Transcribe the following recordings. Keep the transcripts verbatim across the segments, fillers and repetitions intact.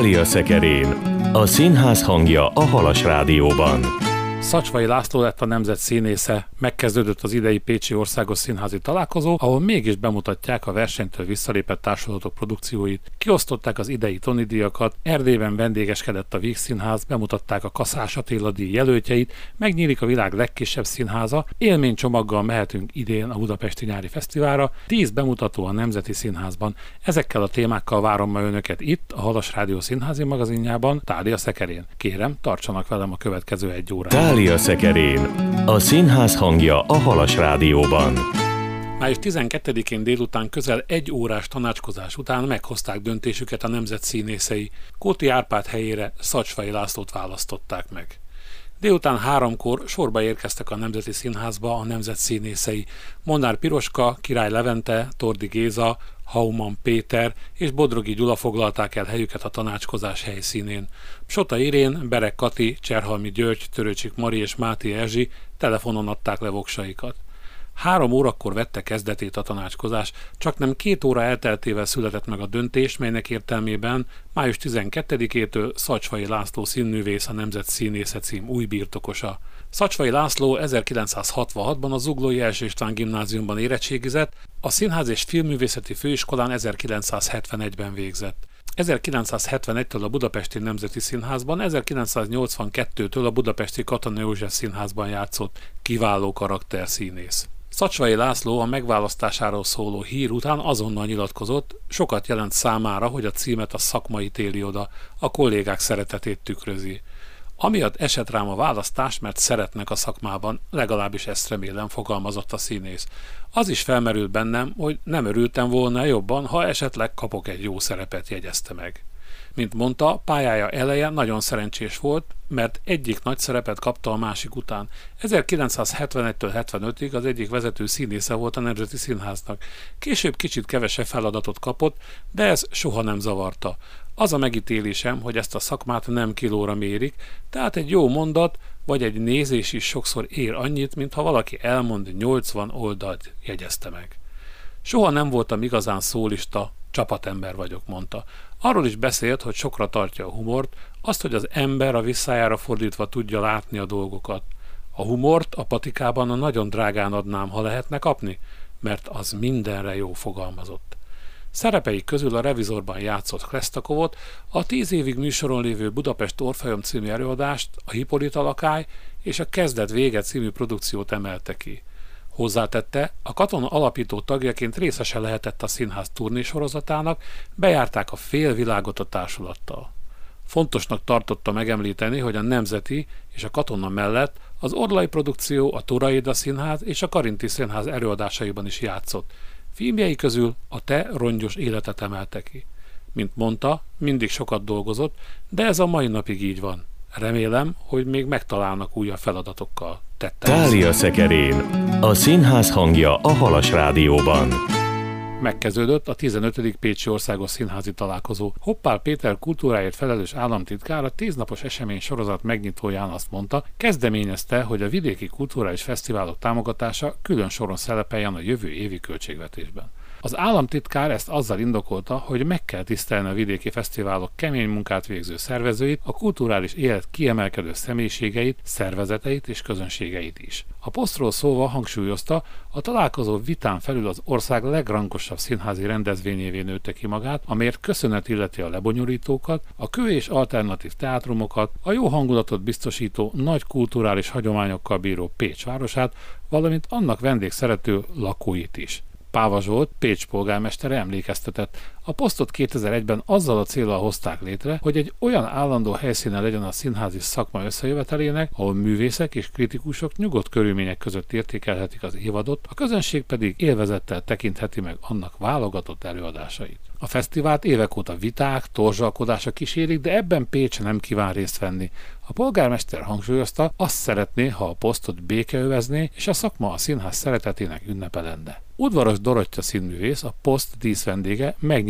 Dália Szekerén, a színház hangja a Halas Rádióban. Szacsvay László lett a nemzet színésze, megkezdődött az idei Pécsi Országos Színházi Találkozó, ahol mégis bemutatják a versenytől visszalépett társulatok produkcióit. Kiosztották az idei Tony-díjakat, Erdélyben vendégeskedett a Víg Színház, bemutatták a Kaszás Attila díj jelöltjeit, megnyílik a világ legkisebb színháza, élménycsomaggal mehetünk idén a Budapesti Nyári Fesztiválra, tíz bemutató a Nemzeti Színházban. Ezekkel a témákkal várom ma önöket itt, a Halas Rádió színházi magazinjában, Dália Szekerén. Kérem, tartsanak velem a következő egy órát. Dália Szekerén, a színház hangja a Halas Rádióban. május tizenkettedikén délután közel egy órás tanácskozás után meghozták döntésüket a nemzet színészei. Kóti Árpád helyére Szacsvay Lászlót választották meg. Délután háromkor sorba érkeztek a Nemzeti Színházba a nemzet színészei. Molnár Piroska, Király Levente, Tordi Géza, Hauman Péter és Bodrogi Gyula foglalták el helyüket a tanácskozás helyszínén. Psota Irén, Berek Kati, Cserhalmi György, Törőcsik Mari és Máté Erzsi telefonon adták le voksaikat. Három órakor vette kezdetét a tanácskozás, csaknem két óra elteltével született meg a döntés, melynek értelmében május tizenkettedikétől Szacsvay László színművész a Nemzet Színésze cím új birtokosa. Szacsvay László ezerkilencszázhatvanhatban a Zuglói Erzsébet István Gimnáziumban érettségizett, a Színház és Filmművészeti Főiskolán ezerkilencszázhetvenegyben végzett. ezerkilencszázhetvenegytől a Budapesti Nemzeti Színházban, ezerkilencszáznyolcvankettőtől a Budapesti Katona József Színházban játszott, kiváló karakterszínész. Szacsvay László a megválasztásáról szóló hír után azonnal nyilatkozott, sokat jelent számára, hogy a címet a szakma ítéli oda, a kollégák szeretetét tükrözi. Amiatt esett rám a választás, mert szeretnek a szakmában, legalábbis ezt remélem, fogalmazott a színész. Az is felmerült bennem, hogy nem örültem volna jobban, ha esetleg kapok egy jó szerepet, jegyezte meg. Mint mondta, pályája eleje nagyon szerencsés volt, mert egyik nagy szerepet kapta a másik után. ezerkilencszázhetvenegytől hetvenötig az egyik vezető színésze volt a Nemzeti Színháznak. Később kicsit kevesebb feladatot kapott, de ez soha nem zavarta. Az a megítélésem, hogy ezt a szakmát nem kilóra mérik, tehát egy jó mondat vagy egy nézés is sokszor ér annyit, mint ha valaki elmond nyolcvan oldalt, jegyezte meg. Soha nem voltam igazán szólista, csapatember vagyok, mondta. Arról is beszélt, hogy sokra tartja a humort, azt, hogy az ember a visszájára fordítva tudja látni a dolgokat. A humort a patikában a nagyon drágán adnám, ha lehetne kapni, mert az mindenre jó, fogalmazott. Szerepei közül a Revizorban játszott Kresztakovot, a tíz évig műsoron lévő Budapest Orfeum című előadást, a Hippolyta lakály és a Kezdet vége című produkciót emelte ki. Hozzátette, a Katona alapító tagjaként részese lehetett a színház turnésorozatának, bejárták a félvilágot a társulattal. Fontosnak tartotta megemlíteni, hogy a Nemzeti és a Katona mellett az Orlai produkció, a Tóraida Színház és a Karinti Színház előadásaiban is játszott. Filmjei közül a Te rongyos életet emelte ki. Mint mondta, mindig sokat dolgozott, de ez a mai napig így van. Remélem, hogy még megtalálnak újabb feladatokkal. Tette. Dália Szekerén, a színház hangja a Halas Rádióban. Megkezdődött a tizenötödik Pécsi Országos Színházi Találkozó. Hoppál Péter kultúráért felelős államtitkár a tíznapos esemény sorozat megnyitóján azt mondta, kezdeményezte, hogy a vidéki kulturális fesztiválok támogatása külön soron szerepeljen a jövő évi költségvetésben. Az államtitkár ezt azzal indokolta, hogy meg kell tisztelni a vidéki fesztiválok kemény munkát végző szervezőit, a kulturális élet kiemelkedő személyiségeit, szervezeteit és közönségeit is. A posztról szólva hangsúlyozta, a találkozó vitán felül az ország legrangosabb színházi rendezvényévé nőtte ki magát, amért köszönet illeti a lebonyolítókat, a kő- és alternatív teátrumokat, a jó hangulatot biztosító, nagy kulturális hagyományokkal bíró Pécs városát, valamint annak vendégszerető lakóit is. Páva Zsolt, Pécs polgármestere emlékeztetett. A posztot kétezer-egyben azzal a céllal hozták létre, hogy egy olyan állandó helyszíne legyen a színházi szakma összejövetelének, ahol művészek és kritikusok nyugodt körülmények között értékelhetik az évadot, a közönség pedig élvezettel tekintheti meg annak válogatott előadásait. A fesztivált évek óta viták, torzsalkodások kísérik, de ebben Pécs nem kíván részt venni. A polgármester hangsúlyozta, azt szeretné, ha a posztot béke övezné, és a szakma a színház szeretetének ünnepe lenne. Udvaros Dorottya színművész, a poszt díszvendége megnyitotta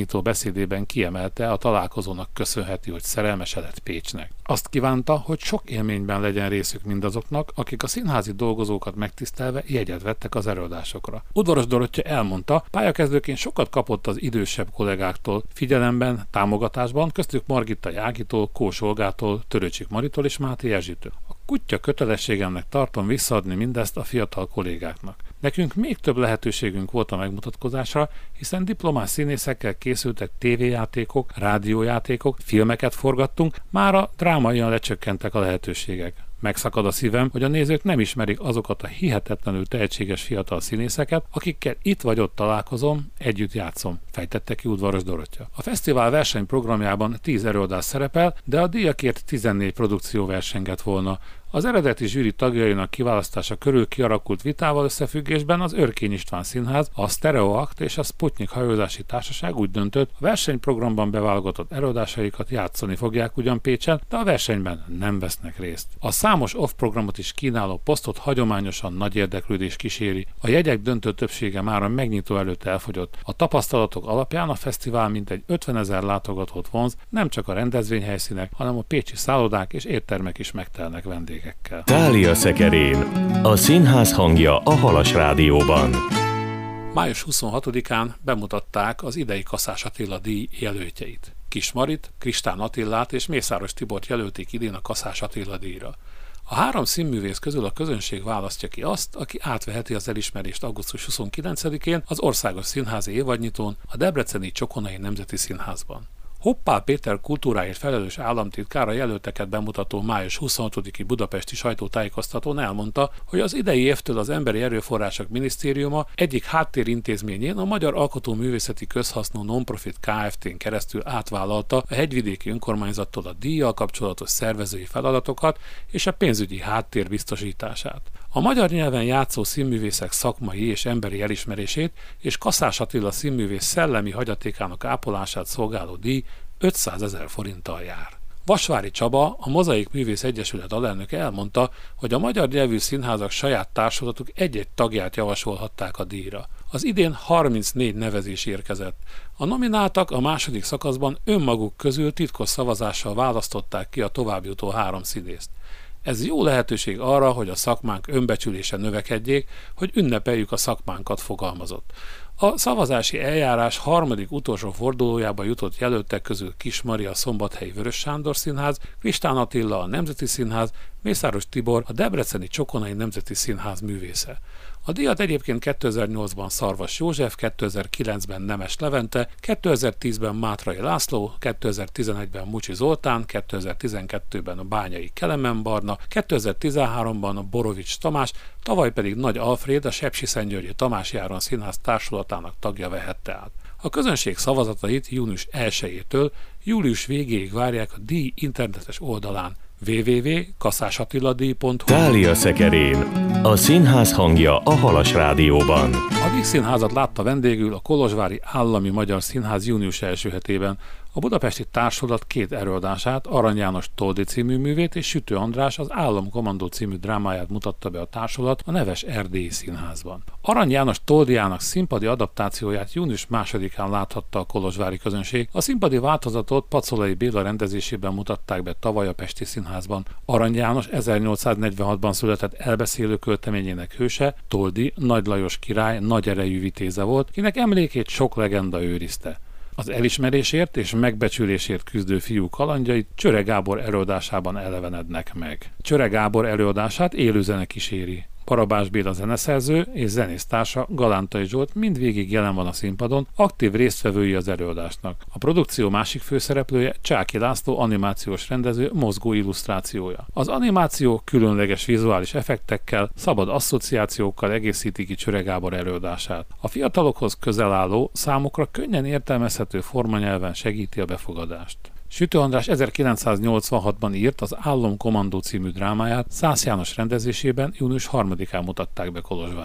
megnyitó beszédében kiemelte, a találkozónak köszönheti, hogy szerelmesedett Pécsnek. Azt kívánta, hogy sok élményben legyen részük mindazoknak, akik a színházi dolgozókat megtisztelve jegyet vettek az előadásokra. Udvaros Dorottya elmondta, pályakezdőként sokat kapott az idősebb kollégáktól, figyelemben, támogatásban, köztük Margitta Jágitól, Kós Olgától, Törőcsik Maritól és Máté Erzsitől. A kutya kötelességemnek tartom visszaadni mindezt a fiatal kollégáknak. Nekünk még több lehetőségünk volt a megmutatkozásra, hiszen diplomás színészekkel készültek tévéjátékok, rádiójátékok, filmeket forgattunk, mára drámaian lecsökkentek a lehetőségek. Megszakad a szívem, hogy a nézők nem ismerik azokat a hihetetlenül tehetséges fiatal színészeket, akikkel itt vagy ott találkozom, együtt játszom, fejtette ki Udvaros Dorottya. A fesztivál versenyprogramjában tíz előadás szerepel, de a díjakért tizennégy produkció versengett volna. Az eredeti zsűri tagjainak kiválasztása körül kialakult vitával összefüggésben az Örkény István Színház, a Stereoakt és a Sputnik hajózási társaság úgy döntött, a versenyprogramban beválogatott előadásaikat játszani fogják ugyan Pécsen, de a versenyben nem vesznek részt. A számos off-programot is kínáló posztot hagyományosan nagy érdeklődés kíséri. A jegyek döntő többsége már a megnyitó előtt elfogyott. A tapasztalatok alapján a fesztivál mintegy ötvenezer látogatót vonz, nem csak a rendezvényhelyszínek, hanem a pécsi szállodák és éttermek is megtelnek vendégekkel. Thália Szekerén, a színház hangja a Halas Rádióban. május huszonhatodikán bemutatták az idei Kaszás Attila díj jelöltjeit. Kis Marit, Kristán Attillát és Mészáros Tibort jelölték idén a Kaszás Attila díjra. A három színművész közül a közönség választja ki azt, aki átveheti az elismerést augusztus huszonkilencedikén az Országos Színházi évadnyitón a debreceni Csokonai Nemzeti Színházban. Hoppá Péter kultúráért felelős államtitkár a jelölteket bemutató május huszonhatodiki budapesti sajtótájékoztatón elmondta, hogy az idei évtől az Emberi Erőforrások Minisztériuma egyik háttérintézményén, a Magyar Alkotóművészeti Közhasznú Nonprofit Kft-n keresztül átvállalta a hegyvidéki önkormányzattól a díjjal kapcsolatos szervezői feladatokat és a pénzügyi háttér biztosítását. A magyar nyelven játszó színművészek szakmai és emberi elismerését és Kaszás Attila színművész szellemi hagyatékának ápolását szolgáló díj ötszázezer forinttal jár. Vasvári Csaba, a Mozaik Művész Egyesület alelnöke elmondta, hogy a magyar nyelvű színházak saját társulatuk egy-egy tagját javasolhatták a díjra. Az idén harmincnégy nevezés érkezett. A nomináltak a második szakaszban önmaguk közül titkos szavazással választották ki a továbbjutó három színészt. Ez jó lehetőség arra, hogy a szakmánk önbecsülése növekedjék, hogy ünnepeljük a szakmánkat, fogalmazott. A szavazási eljárás harmadik utolsó fordulójába jutott jelöltek közül Kis Mari a Szombathelyi Vörös Sándor Színház, Kristán Attila a Nemzeti Színház, Mészáros Tibor a debreceni Csokonai Nemzeti Színház művésze. A díjat egyébként kétezer-nyolcban Szarvas József, kétezer-kilencben Nemes Levente, kétezer-tízben Mátrai László, kétezer-tizenegyben Mucsi Zoltán, kétezer-tizenkettőben a Bányai Kelemen Barna, kétezer-tizenháromban a Borovics Tamás, tavaly pedig Nagy Alfréd, a Sepsiszentgyörgyi Tamás Járon Színház társulatának tagja vehette át. A közönség szavazatait június elsejétől július végéig várják a díj internetes oldalán double-u double-u double-u pont kaszásattiladíj pont hu. Thália Szekerén, a színház hangja a Halas Rádióban. A Víg Színházat látta vendégül a Kolozsvári Állami Magyar Színház június első hetében. A budapesti társulat két előadását, Arany János Toldi című művét és Sütő András az Államkommandó című drámáját mutatta be a társulat a neves Erdélyi Színházban. Arany János Toldiának színpadi adaptációját június másodikán láthatta a kolozsvári közönség. A színpadi változatot Pacolai Béla rendezésében mutatták be tavaly a Pesti Színházban. Arany János ezernyolcszáznegyvenhatban született elbeszélő költeményének hőse, Toldi Nagy Lajos király nagy erejű vitéze volt, kinek emlékét sok legenda őrizte. Az elismerésért és megbecsülésért küzdő fiú kalandjait Csöre Gábor előadásában elevenednek meg. Csöre Gábor előadását élőzene kíséri. Barabás Béla zeneszerző és zenésztársa Galántai Zsolt mindvégig jelen van a színpadon, aktív résztvevői az előadásnak. A produkció másik főszereplője Csáky László animációs rendező mozgó illusztrációja. Az animáció különleges vizuális effektekkel, szabad asszociációkkal egészíti ki Csöre Gábor előadását. A fiatalokhoz közel álló, számukra könnyen értelmezhető formanyelven segíti a befogadást. Sütő András ezerkilencszáznyolcvanhatban írt az Államkommandó című drámáját, Szász János rendezésében június harmadikán mutatták be Kolozsvárott.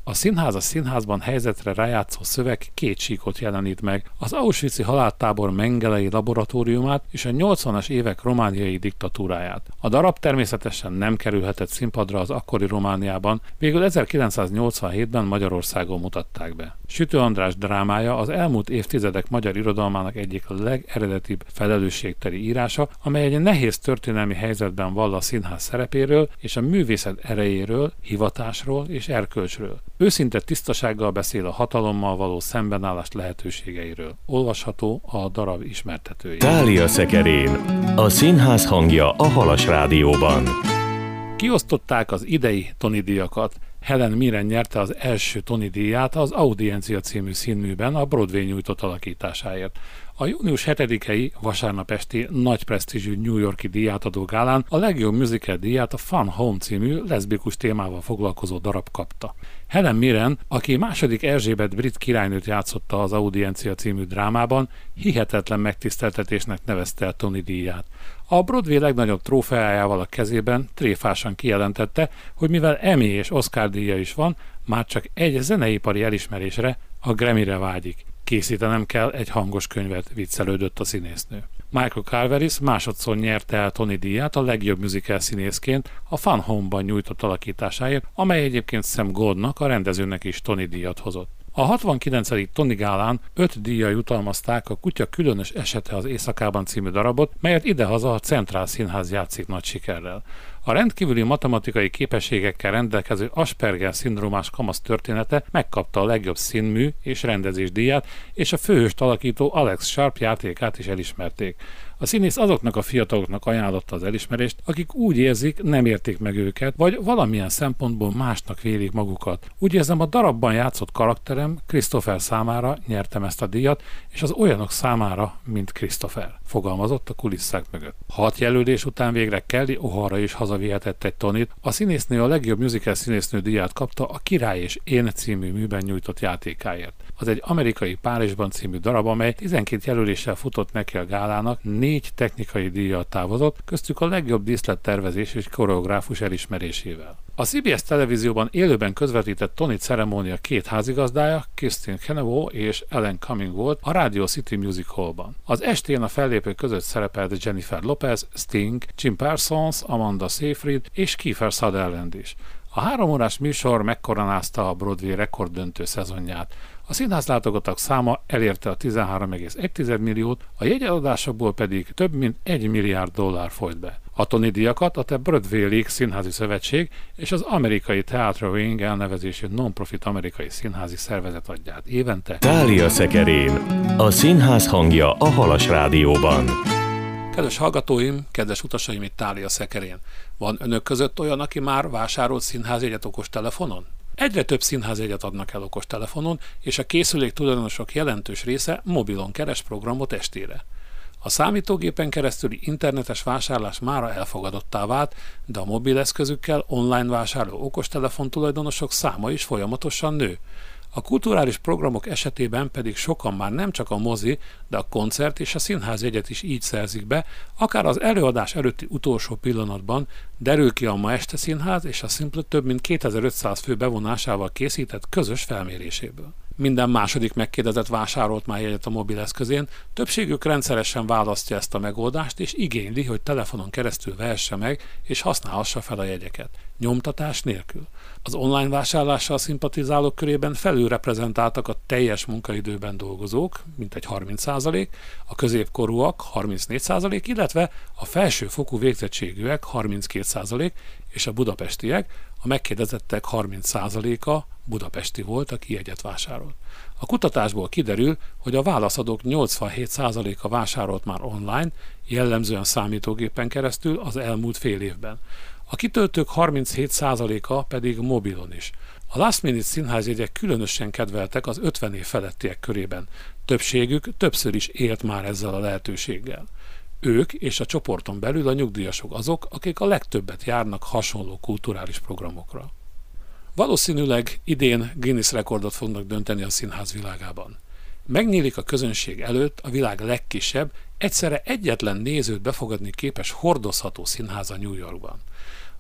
A Színház a színházban helyzetre rájátszó szöveg két síkot jelenít meg, az auschwitzi haláltábor mengelei laboratóriumát és a nyolcvanas évek romániai diktatúráját. A darab természetesen nem kerülhetett színpadra az akkori Romániában, végül ezerkilencszáznyolcvanhétben Magyarországon mutatták be. Sütő András drámája az elmúlt évtizedek magyar irodalmának egyik legeredetibb felelősségteli írása, amely egy nehéz történelmi helyzetben vall a színház szerepéről és a művészet erejéről, hivatásról és erkölcsről. Őszinte tisztasággal beszél a hatalommal való szembenállás lehetőségeiről. Olvasható a darab ismertetőjén. Thália Szekerén, a színház hangja a Halas Rádióban. Kiosztották az idei Tony-díjakat. Helen Mirren nyerte az első Tony-díját az Audiencia című színműben a Broadway nyújtott alakításáért. A június hetedikei vasárnap esti nagy presztízsű New York-i díjátadó gálán a legjobb musical díját a Fun Home című leszbikus témával foglalkozó darab kapta. Helen Mirren, aki második Erzsébet brit királynőt játszotta az Audiencia című drámában, hihetetlen megtiszteltetésnek nevezte a Tony-díját. A Broadway legnagyobb trófeájával a kezében tréfásan kijelentette, hogy mivel Emmy és Oscar díja is van, már csak egy zeneipari elismerésre, a Grammy-re vágyik. Készítenem kell egy hangos könyvet, viccelődött a színésznő. Michael Carveris másodszor nyerte el Tony-díját a legjobb musical színészként a Fun Home-ban nyújtott alakításáért, amely egyébként Sam Goldnak, a rendezőnek is Tony-díjat hozott. A hatvankilencedik Tony gálán öt díjjal jutalmazták a Kutya különös esete az éjszakában című darabot, melyet idehaza a Centrál Színház játszik nagy sikerrel. A rendkívüli matematikai képességekkel rendelkező Asperger-szindrómás kamasz története megkapta a legjobb színmű és rendezés díját, és a főhőst alakító Alex Sharp játékát is elismerték. A színész azoknak a fiataloknak ajánlotta az elismerést, akik úgy érzik, nem érték meg őket, vagy valamilyen szempontból másnak vélik magukat. Úgy érzem, a darabban játszott karakterem, Christopher számára nyertem ezt a díjat, és az olyanok számára, mint Christopher, fogalmazott a kulisszák mögött. Hat jelölés után végre Kelly O'Hara is hazavihetett egy Tonit. A színésznő a legjobb musical színésznő díját kapta a Király és én című műben nyújtott játékáért. Az egy amerikai Párizsban című darab, amely tizenkét jelöléssel futott neki a gálának, négy technikai díjjal távozott, köztük a legjobb díszlettervezés és koreográfus elismerésével. A cé bé es televízióban élőben közvetített Tony ceremónia két házigazdája, Kirsten Chenoweth és Ellen Cumming volt a Radio City Music Hallban. Az estén a fellépők között szerepelt Jennifer Lopez, Sting, Jim Parsons, Amanda Seyfried és Kiefer Sutherland is. A három órás műsor megkoronázta a Broadway rekorddöntő szezonját. A színház látogatók száma elérte a tizenhárom egész egy milliót, a jegyeladásokból pedig több mint egy milliárd dollár folyt be. A Tony-díjakat a The Broadway League Színházi Szövetség és az amerikai Theatre Wing elnevezésű non-profit amerikai színházi szervezet adja át évente. Thália Szekerén, a színház hangja a Halas Rádióban. Kedves hallgatóim, kedves utasaim, itt Thália Szekerén. Van önök között olyan, aki már vásárolt színházjegyet okostelefonon? Egyre több színházjegyet adnak el okostelefonon, és a készülék tulajdonosok jelentős része mobilon keres programot estére. A számítógépen keresztüli internetes vásárlás mára elfogadottá vált, de a mobileszközükkel online vásárló okostelefon tulajdonosok száma is folyamatosan nő. A kulturális programok esetében pedig sokan már nem csak a mozi, de a koncert és a színházjegyet is így szerzik be, akár az előadás előtti utolsó pillanatban, derül ki a Ma Este Színház és a Simple több mint kétezer-ötszáz fő bevonásával készített közös felméréséből. Minden második megkérdezett vásárolt már jegyet a mobileszközén, többségük rendszeresen választja ezt a megoldást, és igényli, hogy telefonon keresztül vehesse meg, és használhassa fel a jegyeket. Nyomtatás nélkül. Az online vásárlással szimpatizálók körében felülreprezentáltak a teljes munkaidőben dolgozók, mintegy harminc százalék, a középkorúak harmincnégy százalék, illetve a felsőfokú végzettségűek harminckét százalék, és a budapestiek, a megkérdezettek harminc százaléka budapesti volt, aki jegyet vásárolt. A kutatásból kiderül, hogy a válaszadók nyolcvanhét százaléka vásárolt már online, jellemzően számítógépen keresztül az elmúlt fél évben. A kitöltők harminchét százaléka pedig mobilon is. A last minute színházjegyek különösen kedveltek az ötven év felettiek körében. Többségük többször is élt már ezzel a lehetőséggel. Ők és a csoporton belül a nyugdíjasok azok, akik a legtöbbet járnak hasonló kulturális programokra. Valószínűleg idén Guinness rekordot fognak dönteni a színház világában. Megnyílik a közönség előtt a világ legkisebb, egyszerre egyetlen nézőt befogadni képes hordozható színháza New Yorkban.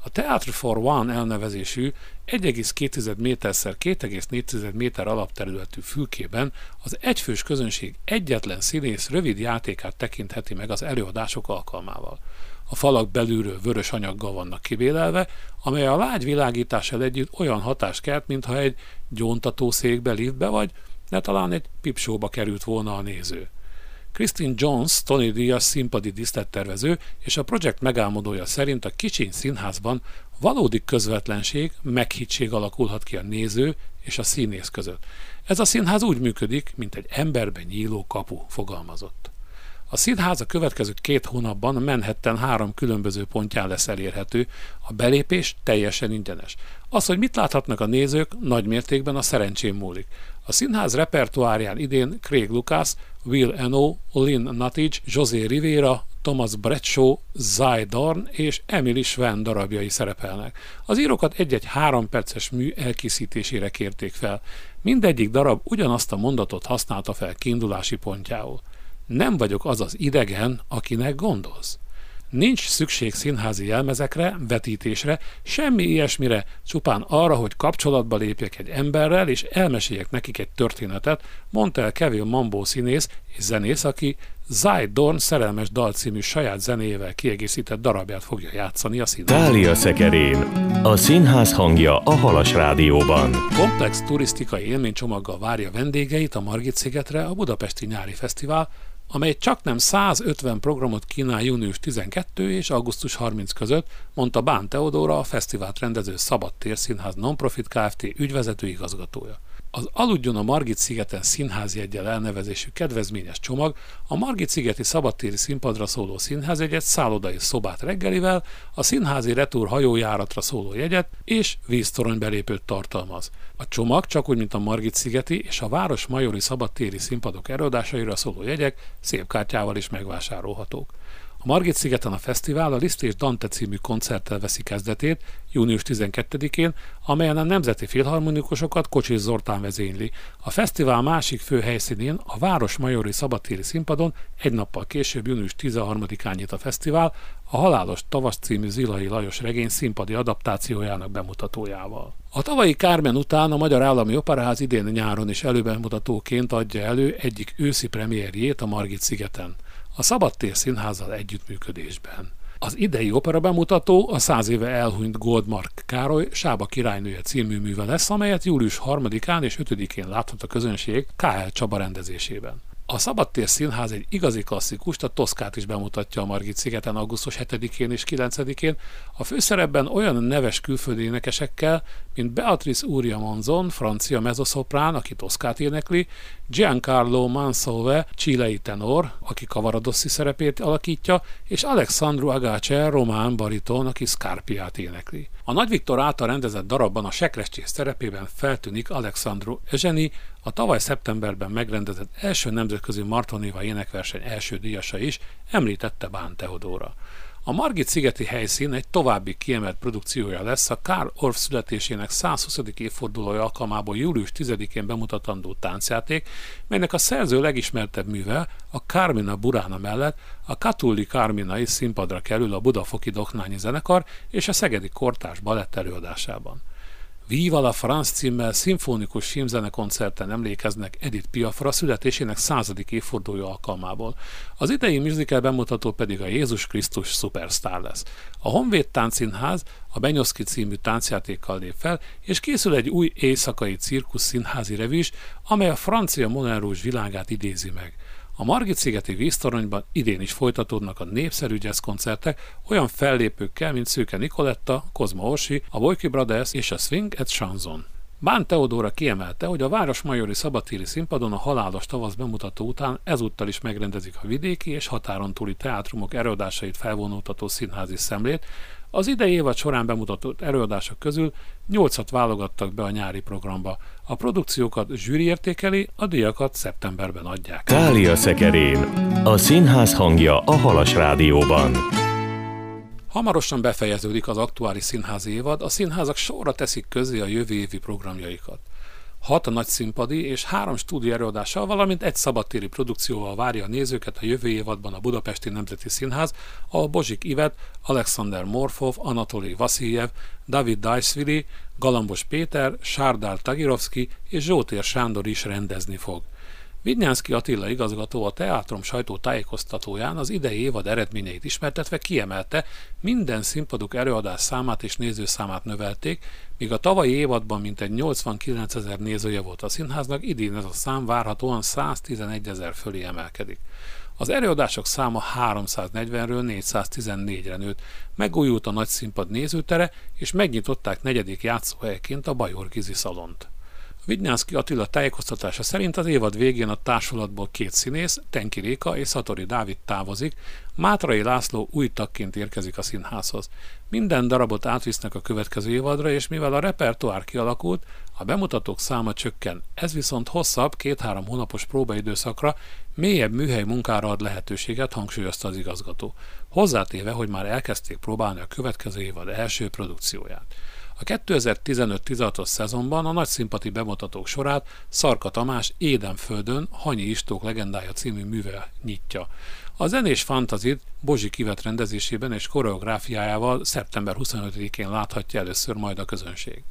A Theatre for One elnevezésű egy egész két méterszer két egész négy méter alapterületű fülkében az egyfős közönség egyetlen színész rövid játékát tekintheti meg az előadások alkalmával. A falak belülről vörös anyaggal vannak kibélelve, amely a lágy világítással együtt olyan hatást kelt, mintha egy gyóntatószékbe, liftbe vagy ne talán egy pipsóba került volna a néző. Christine Jones, Tony Díjas színpadi díszlettervező és a projekt megálmodója szerint a kicsiny színházban valódi közvetlenség, meghittség alakulhat ki a néző és a színész között. Ez a színház úgy működik, mint egy emberben nyíló kapu, fogalmazott. A színház a következő két hónapban Manhattan három különböző pontján lesz elérhető, a belépés teljesen ingyenes. Az, hogy mit láthatnak a nézők, nagy mértékben a szerencsén múlik. A színház repertoárján idén Craig Lucas, Will Eno, Lynn Nuttage, José Rivera, Thomas Bradshaw, Zy Dorn és Emily Swan darabjai szerepelnek. Az írókat egy-egy három perces mű elkészítésére kérték fel. Mindegyik darab ugyanazt a mondatot használta fel kiindulási pontjául. Nem vagyok az az idegen, akinek gondolsz. Nincs szükség színházi jelmezekre, vetítésre, semmi ilyesmire, csupán arra, hogy kapcsolatba lépjek egy emberrel, és elmeséljek nekik egy történetet, mondta el Kevin Mambo színész és zenész, aki Zy Dorn Szerelmes dal című saját zenéjével kiegészített darabját fogja játszani a színházban. Thália Szekerén, a színház hangja a Halas Rádióban. Komplex turisztikai élménycsomaggal várja vendégeit a Margit-szigetre a Budapesti Nyári Fesztivál, amely csaknem százötven programot kínál június tizenkettő és augusztus harmincadika között, mondta Bán Teodóra, a fesztivált rendező Szabadtér Színház Nonprofit Kft. Ügyvezető igazgatója. Az Aludjon a Margit-szigeten színházjeggyel elnevezésű kedvezményes csomag a Margit-szigeti szabadtéri színpadra szóló színházjegyet, szállodai szobát reggelivel, a színházi retúr hajójáratra szóló jegyet és víztorony belépőt tartalmaz. A csomag csak úgy, mint a Margit-szigeti és a Városmajori szabadtéri színpadok előadásaira szóló jegyek szépkártyával is megvásárolhatók. A Margit-szigeten a fesztivál a Liszt és Dante című koncerttel veszi kezdetét június tizenkettedikén, amelyen a nemzeti filharmonikusokat Kocsis Zoltán vezényli. A fesztivál másik fő helyszínén, a Városmajori szabadtéri színpadon egy nappal később június tizenharmadikán nyit a fesztivál a Halálos tavasz című Zilai Lajos regény színpadi adaptációjának bemutatójával. A tavalyi Carmen után a Magyar Állami Operaház idén nyáron is előbemutatóként adja elő egyik őszi premierjét a Margit-szigeten, a Szabadtér Színházzal együttműködésben. Az idei opera bemutató a száz éve elhunyt Goldmark Károly Sába királynője című műve lesz, amelyet július harmadikán és ötödikén láthat a közönség ká el Csaba rendezésében. A Szabadtér Színház egy igazi klasszikust, a Toszkát is bemutatja a Margit-szigeten augusztus hetedikén és kilencedikén, a főszerepben olyan neves külföldi énekesekkel, mint Beatrice Uria Monzon, francia mezoszoprán, aki Toszkát énekli, Giancarlo Mansolve, chilei tenor, aki Cavaradossi szerepét alakítja, és Alexandru Agace, román bariton, aki Scarpiát énekli. A Nagy Viktor által rendezett darabban a sekrestyés szerepében feltűnik Alexandru Eugeni, a tavaly szeptemberben megrendezett első nemzetközi Martonéva énekverseny első díjasa is, említette Bán Teodóra. A Margit-szigeti helyszín egy további kiemelt produkciója lesz a Karl Orff születésének százhuszadik évfordulója alkalmából július tizedikén bemutatandó táncjáték, melynek a szerző legismertebb műve, a Carmina Burana mellett a Katulli Carmina is színpadra kerül a Budafoki Doknányi Zenekar és a Szegedi Kortárs Balett előadásában. Viva la France címmel szimfonikus filmzenekoncerten emlékeznek Edith Piafra születésének századik évfordulója alkalmából. Az idei musical bemutató pedig a Jézus Krisztus Superstar lesz. A Honvéd Táncszínház a Benyoszki című táncjátékkal lép fel, és készül egy új éjszakai cirkusz színházi revű is, amely a francia Moulin Rouge világát idézi meg. A Margit-szigeti víztoronyban idén is folytatódnak a népszerű jazzkoncertek olyan fellépőkkel, mint Szőke Nikoletta, Kozma Orsi, a Boyki Brothers és a Swing et Chanson. Bán Teodóra kiemelte, hogy a Városmajori szabadtéri színpadon a Halálos tavasz bemutató után ezúttal is megrendezik a vidéki és határon túli teátrumok előadásait felvonultató színházi szemlét. Az idei évad során bemutatott előadások közül nyolcat válogattak be a nyári programba. A produkciókat zsűri értékeli, a díjakat szeptemberben adják. Thália Szekerén, a színház hangja a Halas Rádióban. Hamarosan befejeződik az aktuális színházi évad, a színházak sorra teszik közzé a jövő évi programjaikat. Hat nagyszínpadi és három stúdió előadással, valamint egy szabadtéri produkcióval várja a nézőket a jövő évadban a Budapesti Nemzeti Színház, ahol Bozsik Ivet, Alexander Morfov, Anatolij Vasziljev, David Dajszvili, Galambos Péter, Sárdár Tagirovszki és Zsótér Sándor is rendezni fog. Vidnyánszky Attila igazgató a Teátrum sajtó tájékoztatóján az idei évad eredményeit ismertetve kiemelte, minden színpaduk előadás számát és nézőszámát növelték, míg a tavalyi évadban mintegy nyolcvankilencezer nézője volt a színháznak, idén ez a szám várhatóan száztizenegyezer fölé emelkedik. Az előadások száma háromszáznegyvenről négyszáztizennégyre nőtt, megújult a nagyszínpad nézőtere, és megnyitották negyedik játszóhelyként a Bajor Gizi szalont. Vidnyánszky Attila tájékoztatása szerint az évad végén a társulatból két színész, Tenki Réka és Szatori Dávid távozik, Mátrai László új tagként érkezik a színházhoz. Minden darabot átvisznek a következő évadra, és mivel a repertoár kialakult, a bemutatók száma csökken. Ez viszont hosszabb, két-három hónapos próbaidőszakra, mélyebb műhely munkára ad lehetőséget, hangsúlyozta az igazgató. Hozzátéve, hogy már elkezdték próbálni a következő évad első produkcióját. A kétezer-tizenöt-tizenhatos szezonban a nagyszínpadi bemutatók sorát Szarka Tamás Édenföldön Hanyi Istók legendája című műve nyitja. A zenés fantazit Bozsik Ivet rendezésében és koreográfiájával szeptember huszonötödikén láthatja először majd a közönség.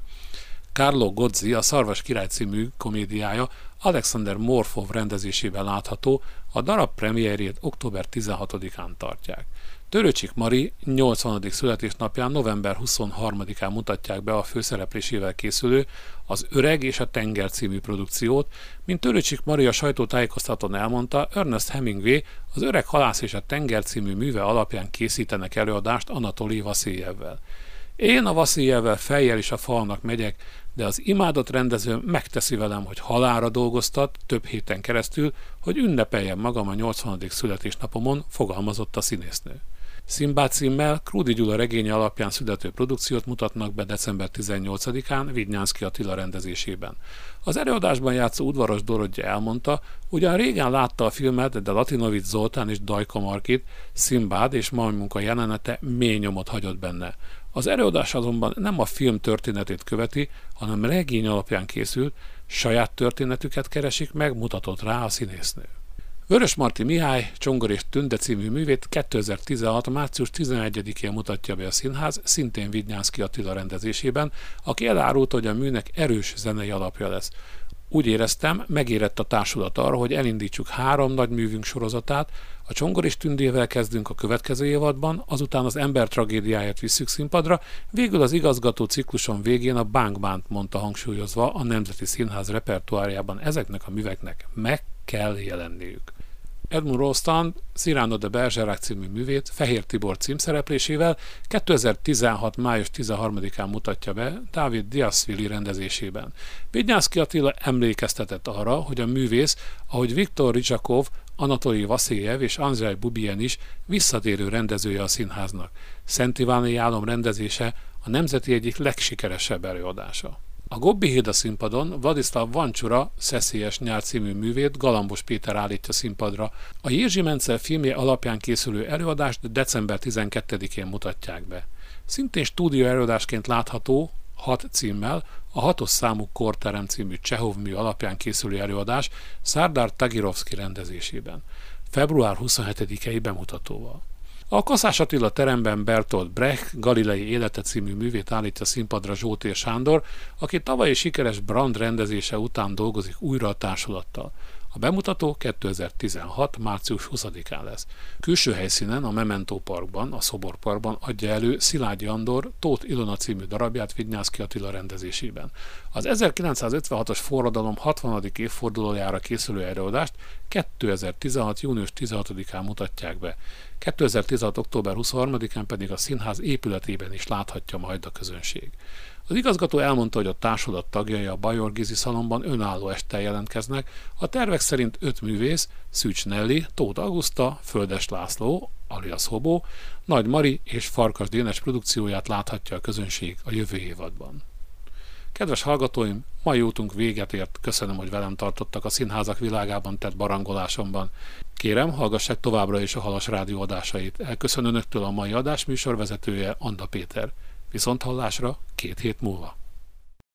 Carlo Gozzi, a Szarvas király című komédiája Alexander Morfov rendezésében látható, a darab premierjét október tizenhatodikán tartják. Törőcsik Mari nyolcvanadik születésnapján november huszonharmadikán mutatják be a főszereplésével készülő Az Öreg és a Tenger című produkciót, mint Törőcsik Mari a sajtótájékoztatón elmondta, Ernest Hemingway Az Öreg halász és a Tenger című műve alapján készítenek előadást Anatolij Vasziljevvel. Én a Vasziljevvel fejjel is a falnak megyek, de az imádott rendező megteszi velem, hogy halálra dolgoztat több héten keresztül, hogy ünnepeljem magam a nyolcvanadik születésnapomon, fogalmazott a színésznő. Szimbád címmel Krúdy Gyula regénye alapján születő produkciót mutatnak be december tizennyolcadikán Vidnyánszky Attila rendezésében. Az előadásban játszó Udvaros Dorottya elmondta, ugyan régen látta a filmet, de Latinovics Zoltán és Dajka Margit, Szimbád és Majmunka jelenete mély nyomot hagyott benne. Az előadás azonban nem a film történetét követi, hanem regény alapján készült, saját történetüket keresik meg, mutatott rá a színésznő. Vörösmarty Mihály Csongor és Tünde című művét kétezer-tizenhat. március tizenegyedikén mutatja be a színház, szintén Vidnyánszky Attila rendezésében, aki elárulta, hogy a műnek erős zenei alapja lesz. Úgy éreztem, megérett a társulat arra, hogy elindítsuk három nagy művünk sorozatát, a Csongor és Tündével kezdünk a következő évadban, azután az Ember tragédiáját visszük színpadra, végül az igazgató cikluson végén a Bang Band, mondta hangsúlyozva, a Nemzeti Színház repertoárjában ezeknek a műveknek meg kell jelenniük. Edmund Rostand Cyrano de Bergerac című művét Fehér Tibor címszereplésével kétezer-tizenhat. május tizenharmadikán mutatja be Dávid Dajszvili rendezésében. Vidnyánszky Attila emlékeztetett arra, hogy a művész, ahogy Viktor Ricsakov, Anatolij Vasziljev és Andrzej Bubien is visszatérő rendezője a színháznak. Szent Iváni Álom rendezése a nemzeti egyik legsikeresebb előadása. A Gobbi Hilda színpadon Vladislav Vancsura Szeszélyes nyár című művét Galambos Péter állítja színpadra. A Jirzsi Menzel filmje alapján készülő előadást december tizenkettedikén mutatják be. Szintén stúdió előadásként látható, hat címmel, a hatos számú Korterem című Csehov mű alapján készülő előadás Sárdár Tagirovszki rendezésében, február huszonhetedikei bemutatóval. A Kaszás Attila teremben Bertolt Brecht Galilei élete című művét állítja színpadra Zsótér Sándor, aki tavalyi sikeres Brand rendezése után dolgozik újra a társulattal. A bemutató kétezer-tizenhat. március huszadikán lesz. Külső helyszínen, a Memento Parkban, a Szoborparkban adja elő Szilágyi Andor Tóth Ilona című darabját Vidnyánszky Attila rendezésében. Az ezerkilencszázötvenhatos forradalom hatvanadik évfordulójára készülő előadást kétezer-tizenhat. június tizenhatodikán mutatják be. kétezer-tizenhat. október huszonharmadikán pedig a színház épületében is láthatja majd a közönség. Az igazgató elmondta, hogy a társulat tagjai a Bajor Gizi szalonban önálló esttel jelentkeznek, a tervek szerint öt művész, Szűcs Nelly, Tóth Auguszta, Földes László, alias Hobó, Nagy Mari és Farkas Dénes produkcióját láthatja a közönség a jövő évadban. Kedves hallgatóim, mai útunk véget ért, köszönöm, hogy velem tartottak a színházak világában tett barangolásomban. Kérem, hallgassák továbbra is a Halas Rádió adásait. Elköszön önöktől a mai adás műsorvezetője, Anda Péter. Viszont hallásra két hét múlva.